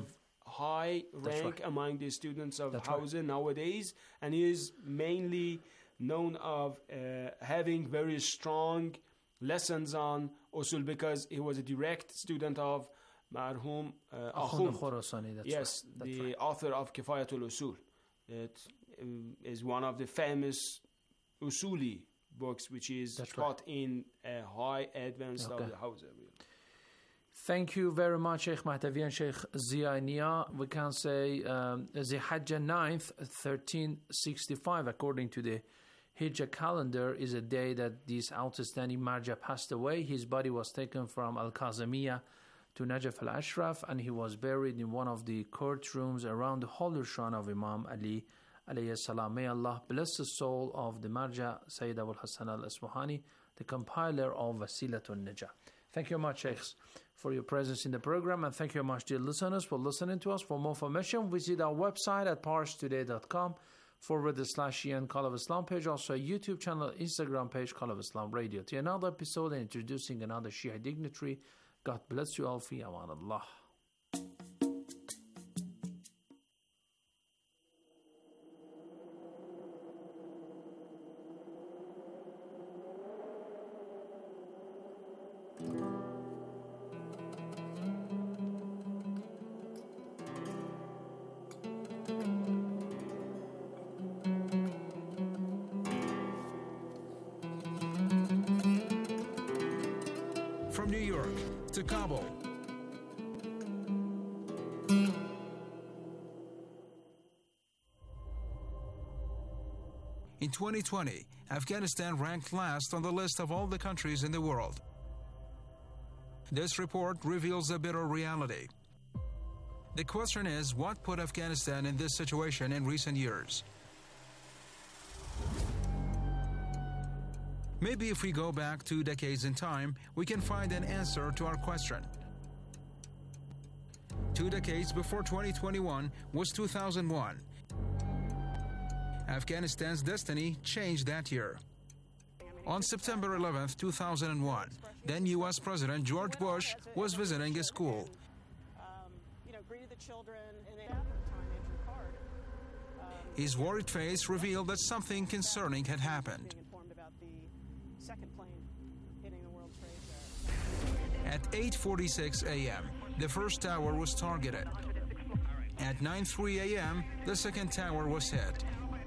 high That's rank right. among the students of That's right. Hausa nowadays, and he is mainly known of uh, having very strong lessons on usul because he was a direct student of Marhum uh, Akhund Akhund. Khorasani, that's Yes, right. That's the right. author of Kifayatul Usul. It um, is one of the famous usuli books, which is That's taught in a high advanced Okay. of the Hausa. Thank you very much, Sheikh Mahdavi and Sheikh Zia Nia. We can say um, the Hajj ninth, thirteen sixty-five, according to the Hijjah calendar, is a day that this outstanding Marja passed away. His body was taken from Al-Kazimiyah to Najaf al-Ashraf, and he was buried in one of the courtrooms around the holy shrine of Imam Ali alayhi salam. May Allah bless the soul of the Marja Sayyid Abul Hassan al-Asfahani, the compiler of Wasilatun Najah. Thank you very much, Sheikhs, for your presence in the program, and thank you very much, dear listeners, for listening to us. For more information, visit our website at parstoday dot com forward slash E N Call of Islam page, also a YouTube channel, Instagram page, Call of Islam Radio. To another episode and introducing another Shia dignitary. God bless you all. Fi aman Allah. From New York to Kabul, in twenty twenty, Afghanistan ranked last on the list of all the countries in the world. This report reveals a bitter reality. The question is, what put Afghanistan in this situation in recent years? Maybe if we go back two decades in time, we can find an answer to our question. Two decades before twenty twenty-one was two thousand one. Afghanistan's destiny changed that year. On September eleventh, two thousand one, then U S President George Bush was visiting a school. His worried face revealed that something concerning had happened. At eight forty-six a.m., the first tower was targeted. At nine oh three a.m., the second tower was hit.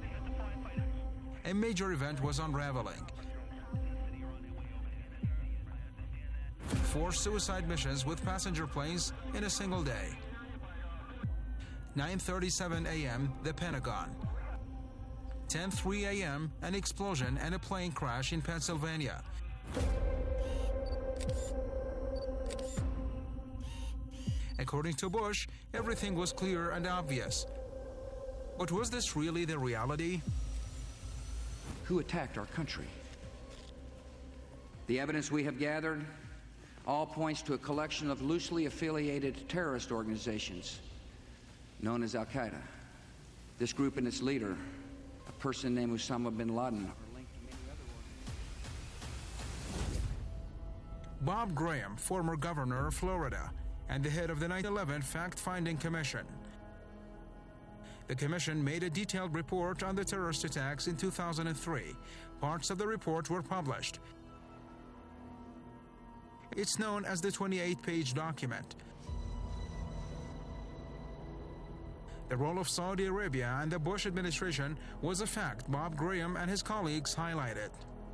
A major event was unraveling. Four suicide missions with passenger planes in a single day. nine thirty-seven a.m., the Pentagon. ten oh three a.m., an explosion and a plane crash in Pennsylvania. According to Bush, everything was clear and obvious. But was this really the reality? Who attacked our country? The evidence we have gathered all points to a collection of loosely affiliated terrorist organizations known as Al-Qaeda. This group and its leader, a person named Osama bin Laden, Bob Graham, former governor of Florida, and the head of the nine eleven Fact-Finding Commission. The commission made a detailed report on the terrorist attacks in two thousand three. Parts of the report were published. It's known as the twenty-eight page document. The role of Saudi Arabia and the Bush administration was a fact Bob Graham and his colleagues highlighted.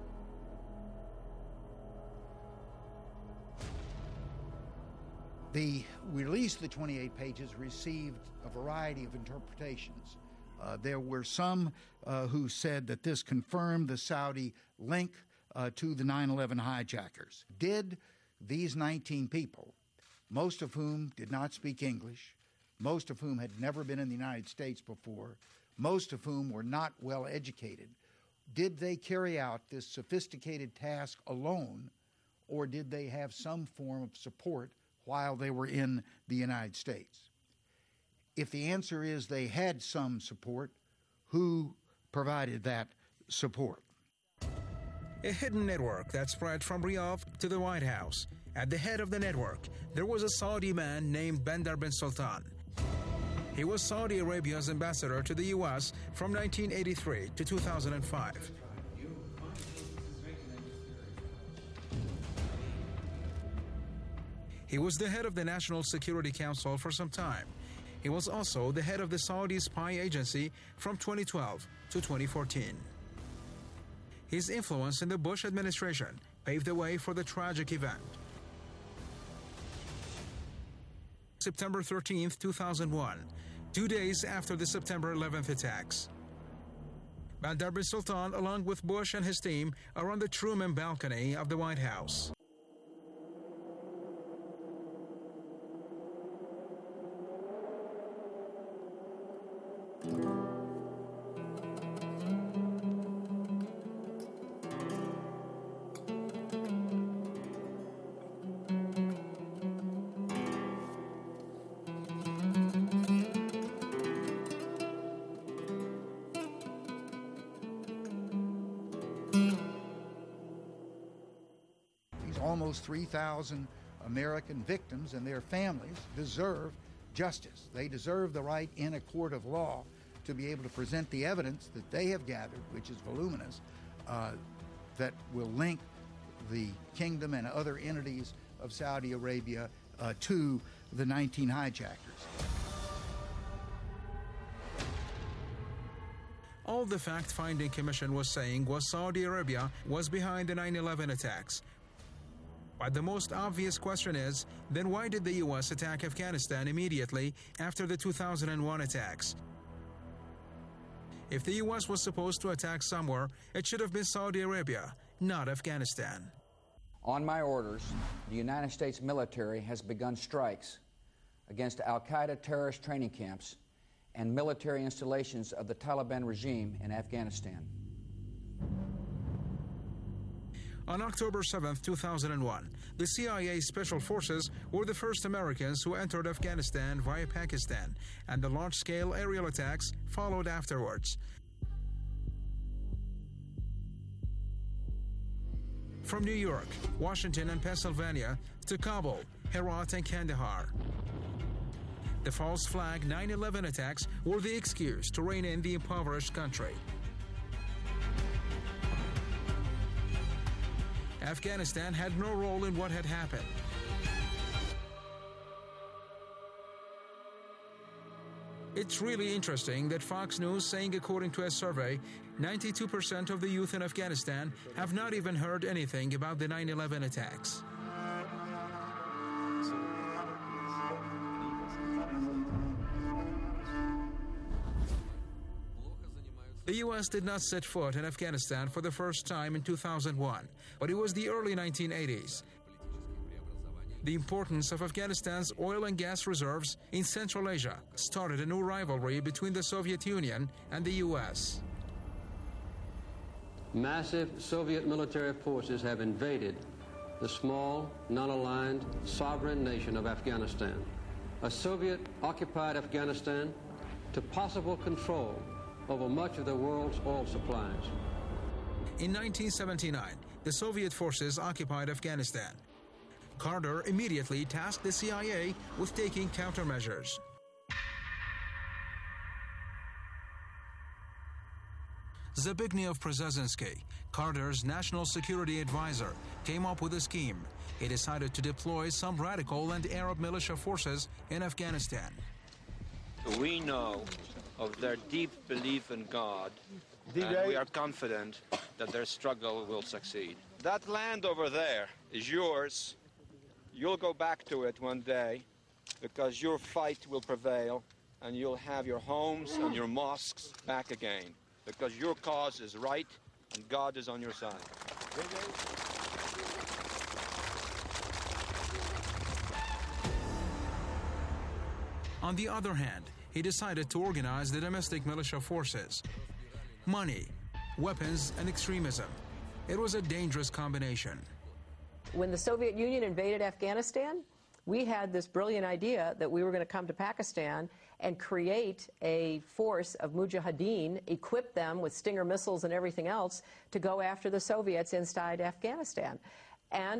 The release of the twenty-eight pages received a variety of interpretations. Uh, there were some uh, who said that this confirmed the Saudi link uh, to the nine eleven hijackers. Did these nineteen people, most of whom did not speak English, most of whom had never been in the United States before, most of whom were not well educated, did they carry out this sophisticated task alone, or did they have some form of support while they were in the United States? If the answer is they had some support, who provided that support? A hidden network that spread from Riyadh to the White House. At the head of the network, there was a Saudi man named Bandar bin Sultan. He was Saudi Arabia's ambassador to the U S from nineteen eighty-three to two thousand five. He was the head of the National Security Council for some time. He was also the head of the Saudi spy agency from twenty twelve to twenty fourteen. His influence in the Bush administration paved the way for the tragic event. September thirteenth, two thousand one, two days after the September eleventh attacks. Bandar bin Sultan, along with Bush and his team, are on the Truman balcony of the White House. Almost three thousand American victims and their families deserve justice. They deserve the right in a court of law to be able to present the evidence that they have gathered, which is voluminous, uh, that will link the kingdom and other entities of Saudi Arabia uh, to the nineteen hijackers. All the fact-finding commission was saying was Saudi Arabia was behind the nine eleven attacks. But the most obvious question is, then why did the U S attack Afghanistan immediately after the two thousand one attacks? If the U S was supposed to attack somewhere, it should have been Saudi Arabia, not Afghanistan. On my orders, the United States military has begun strikes against Al-Qaeda terrorist training camps and military installations of the Taliban regime in Afghanistan. On October seventh, two thousand one, the C I A Special Forces were the first Americans who entered Afghanistan via Pakistan, and the large-scale aerial attacks followed afterwards. From New York, Washington, and Pennsylvania to Kabul, Herat, and Kandahar. The false flag nine eleven attacks were the excuse to rein in the impoverished country. Afghanistan had no role in what had happened. It's really interesting that Fox News saying, according to a survey, ninety-two percent of the youth in Afghanistan have not even heard anything about the nine eleven attacks. The U S did not set foot in Afghanistan for the first time in two thousand one, but it was the early nineteen eighties. The importance of Afghanistan's oil and gas reserves in Central Asia started a new rivalry between the Soviet Union and the U S. Massive Soviet military forces have invaded the small, non-aligned, sovereign nation of Afghanistan. A Soviet-occupied Afghanistan to possible control over much of the world's oil supplies. In nineteen seventy-nine, the Soviet forces occupied Afghanistan. Carter immediately tasked the C I A with taking countermeasures. Zbigniew Brzezinski, Carter's national security advisor, came up with a scheme. He decided to deploy some radical and Arab militia forces in Afghanistan. We know of their deep belief in God, and we are confident that their struggle will succeed. That land over there is yours. You'll go back to it one day because your fight will prevail and you'll have your homes and your mosques back again because your cause is right and God is on your side. On the other hand, he decided to organize the domestic militia forces. Money, weapons, and extremism. It was a dangerous combination. When the Soviet Union invaded Afghanistan, we had this brilliant idea that we were going to come to Pakistan and create a force of mujahideen, equip them with Stinger missiles and everything else to go after the Soviets inside Afghanistan. And